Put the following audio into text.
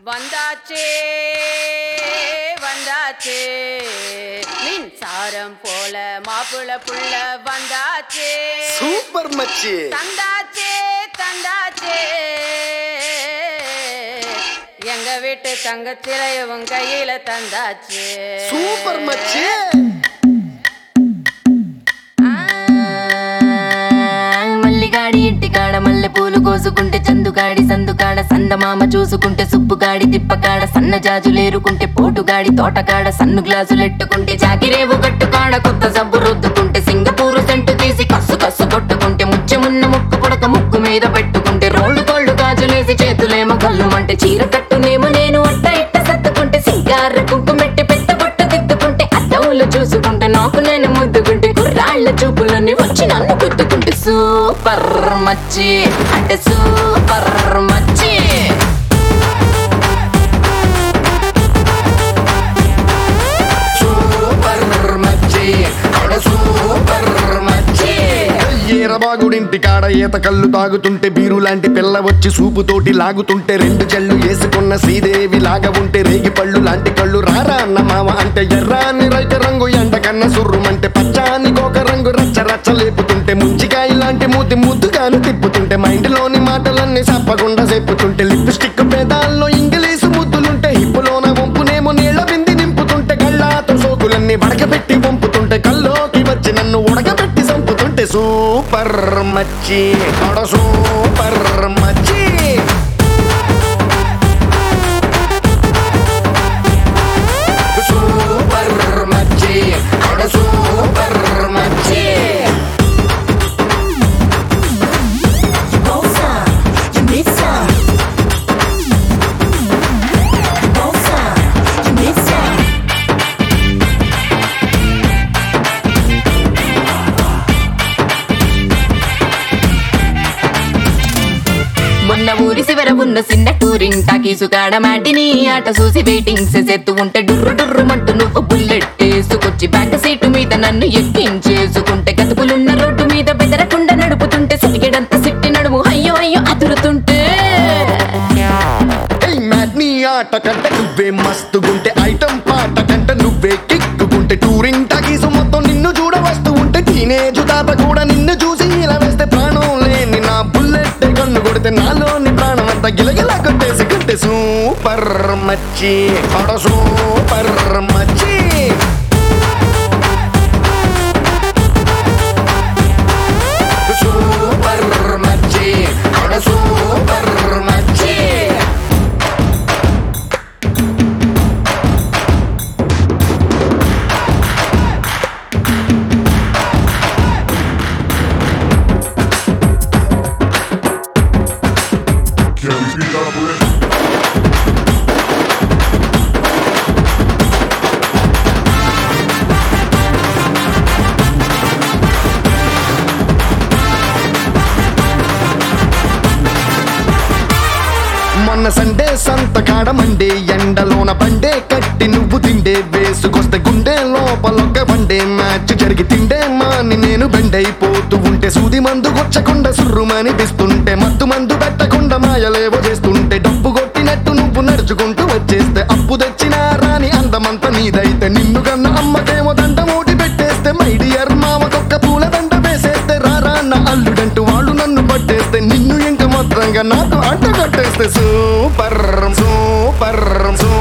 வந்தாச்சே வந்தாச்சே மின்சாரம் போல மாப்பிள புள்ள வந்தாச்சே சூப்பர் மச்சி தந்தாச்சே தந்தாச்சே எங்க வீட்டு தங்கச்சிலைய உன் கையில தந்தாச்சே சூப்பர் மச்சி మల్లిగాడి ఇంటికాడ మల్లె పూలు కోసుకుంటే చందుగాడి సందుకాడ సందమామ చూసుకుంటే సుప్పుగాడి తిప్పకాడ సన్న జాజులేరుకుంటే పోటుగాడి తోటకాడ సన్ను గ్లాసులెట్టుకుంటే జాకిరేవు గట్టుకాడ కొత్త సబ్బు రుద్దుకుంటే సింగపూరు సెంటు తీసి కస్సు కస్సు కొట్టుకుంటే ముచ్చెమున్న ముక్కు పొడక ముక్కు మీద పెట్టుకుంటే రోళ్ళు కోళ్ళు గాజులేసి చేతులేమో కళ్ళుమంటే చీర కట్టునేమో నేను అట్ట ఇట్ట సత్తుకుంటే సింగార కుంకుమెట్టి పెట్ట బొట్ట దిద్దుకుంటే అద్దవులు చూసుకుంటే నాకు నేను ముద్దుకుంటే కుర్రాళ్ళ చూపులన్నీ వచ్చి నన్ను గుద్దుకుంటే సూపర్ మచ్చి అంటే సూపర్ మచ్చి సూపర్ మచ్చి అంటే సూపర్ మచ్చి ఈరబాగుడింటి కాడ ఈత కళ్ళు తాగుతుంటే బీరు లాంటి పిల్ల వచ్చి సూపుతోటి లాగుతుంటే రెండు చెళ్ళు వేసుకున్న శ్రీదేవి లాగా ఉంటే రేగి పళ్ళు లాంటి కళ్ళు రారా అన్న మామ అంటే ఎర్రాని రైత రంగు ఎండ కన్న సుర్రుమంటే పచ్చాని కోక రంగు రచ్చ రచ్చ లేపుతుంటే ముంచికాయ లాంటి మూతి ముద్దుగాను తిప్పుతుంటే మైండ్లోని మాటలన్నీ చెప్పకుండా చెప్పుతుంటే లిప్స్టిక్ పేదాల్లో ఇంగ్లీషు ముద్దులుంటే హిప్పులోన వంపునేమో నీళ్ళ బింది నింపుతుంటే కళ్ళాతో సోకులన్నీ వడకబెట్టి వంపుతుంటే కల్లోకి వచ్చి నన్ను ఉడకబెట్టి చంపుతుంటే సూపర్ మచ్చి అడ సూపర్ మచ్చి సూపర్ మచ్చి అడ సూపర్ మచ్చి మొన్న ఊరి శివర ఉన్న చిన్న టూరింగ్ టాకీసుకాడ మాటిని ఆట చూసి వెయిటింగ్ చేసేత్తు ఉంటే డుర్రు డుర్రు మంటూ నువ్వు బుల్లెట్ వేసుకొచ్చి బ్యాక్ సీటు మీద నన్ను ఎక్కించేసుకుంటే గతుకులున్న రోడ్డు మీద బెదరకుండా నడుపుతుంటే సిటికెడంత సిట్టి నడుము అయ్యో అయ్యో అదురుతుంటే నీ ఆట కంటే నువ్వే మస్తుగుంటే ఐటమ్ పాట కంటే నువ్వే కిక్కుకుంటే టూరింగ్ టాకీసు మొత్తం నిన్ను చూడ వస్తూ ఉంటే టీనేజ్ తాత కూడా నిన్ను చూసి ఇలా వేస్తే ప్రాణం లేని నా బుల్లెట్ కన్ను కొడితే నాలోని ప్రాణం అంతా గిలగిలా కొట్టేసి కొట్టే సూపర్ మచ్చి అడ సూపర్ మచ్చి సూపర్ మచ్చి అడ సూపర్ మచ్చి మొన్న సండే సంతకాడ మండే ఎండలోన పండే కట్టి నువ్వు తిండే వేసుకొస్తే గుండె లోపలొక్క బండే మ్యాచ్ జరిగి తిండే మాని నేను బెండైపోతూ ఉంటే సూది మందు కొచ్చకుండా సుర్రుమని పిస్తుంటే మత్తు మందు పెట్టకుండా మాయలేవో చేస్తుంటే డబ్బు కొట్టినట్టు నువ్వు నడుచుకుంటూ వచ్చేస్తే అప్పు తెచ్చిన రాని అందమంతా నీదైతే నిన్ను కన్నా అమ్మకేమో దండ మూటి పెట్టేస్తే మైడియర్ మామకొక్క పూల దండ వేసేస్తే రారా అన్న అల్లుడంటూ వాళ్ళు నన్ను పట్టేస్తే నిన్ను ఇంక మాత్రంగా నాకు అంట కట్టేస్తే సూపర్ సూపర్